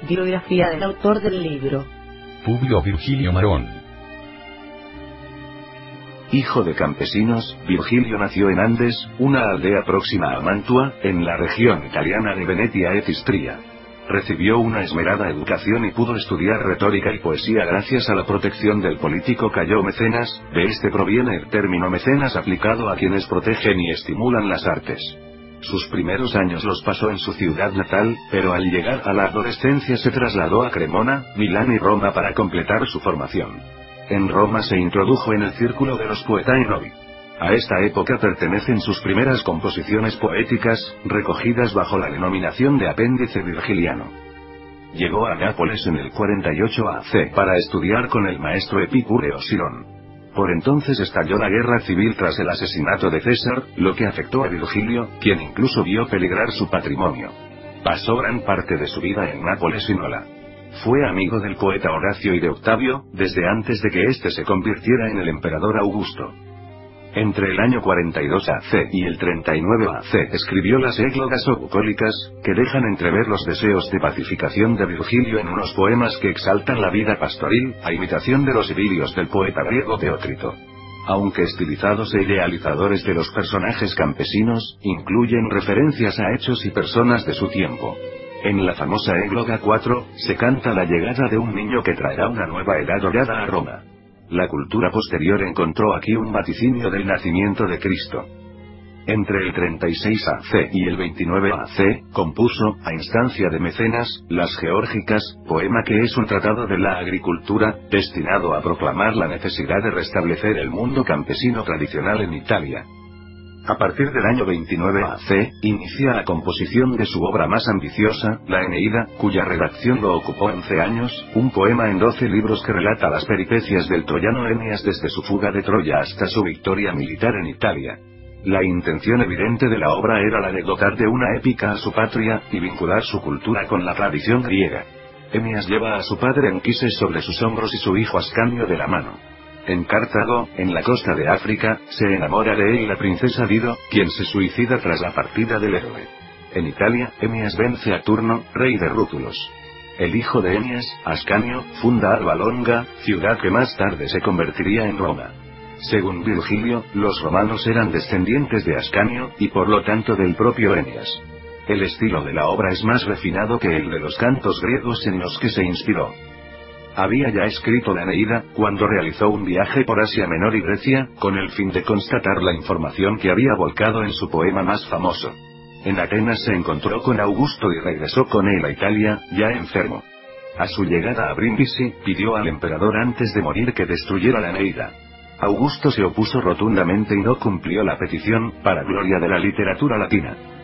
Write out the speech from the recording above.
Biografía del autor del libro. Publio Virgilio Marón. Hijo de campesinos, Virgilio nació en Andes, una aldea próxima a Mantua, en la región italiana de Venetia et Istria. Recibió una esmerada educación y pudo estudiar retórica y poesía gracias a la protección del político Cayo Mecenas. De este proviene el término mecenas aplicado a quienes protegen y estimulan las artes. Sus primeros años los pasó en su ciudad natal, pero al llegar a la adolescencia se trasladó a Cremona, Milán y Roma para completar su formación. En Roma se introdujo en el círculo de los poetae novi. A esta época pertenecen sus primeras composiciones poéticas, recogidas bajo la denominación de Apéndice Virgiliano. Llegó a Nápoles en el 48 AC para estudiar con el maestro Epicúreo Silón. Por entonces estalló la guerra civil tras el asesinato de César, lo que afectó a Virgilio, quien incluso vio peligrar su patrimonio. Pasó gran parte de su vida en Nápoles y Nola. Fue amigo del poeta Horacio y de Octavio, desde antes de que éste se convirtiera en el emperador Augusto. Entre el año 42 AC y el 39 AC escribió las églogas o bucólicas, que dejan entrever los deseos de pacificación de Virgilio en unos poemas que exaltan la vida pastoril, a imitación de los idilios del poeta griego Teócrito. Aunque estilizados e idealizadores de los personajes campesinos, incluyen referencias a hechos y personas de su tiempo. En la famosa égloga 4, se canta la llegada de un niño que traerá una nueva edad dorada a Roma. La cultura posterior encontró aquí un vaticinio del nacimiento de Cristo. Entre el 36 AC y el 29 AC, compuso, a instancia de Mecenas, Las Geórgicas, poema que es un tratado de la agricultura, destinado a proclamar la necesidad de restablecer el mundo campesino tradicional en Italia. A partir del año 29 AC, inicia la composición de su obra más ambiciosa, la Eneida, cuya redacción lo ocupó 11 años, un poema en 12 libros que relata las peripecias del troyano Eneas desde su fuga de Troya hasta su victoria militar en Italia. La intención evidente de la obra era la de dotar de una épica a su patria, y vincular su cultura con la tradición griega. Eneas lleva a su padre Anquises sobre sus hombros y su hijo Ascanio de la mano. En Cartago, en la costa de África, se enamora de él la princesa Dido, quien se suicida tras la partida del héroe. En Italia, Eneas vence a Turno, rey de Rútulos. El hijo de Eneas, Ascanio, funda Alba Longa, ciudad que más tarde se convertiría en Roma. Según Virgilio, los romanos eran descendientes de Ascanio, y por lo tanto del propio Eneas. El estilo de la obra es más refinado que el de los cantos griegos en los que se inspiró. Había ya escrito la Eneida, cuando realizó un viaje por Asia Menor y Grecia, con el fin de constatar la información que había volcado en su poema más famoso. En Atenas se encontró con Augusto y regresó con él a Italia, ya enfermo. A su llegada a Brindisi, pidió al emperador antes de morir que destruyera la Eneida. Augusto se opuso rotundamente y no cumplió la petición, para gloria de la literatura latina.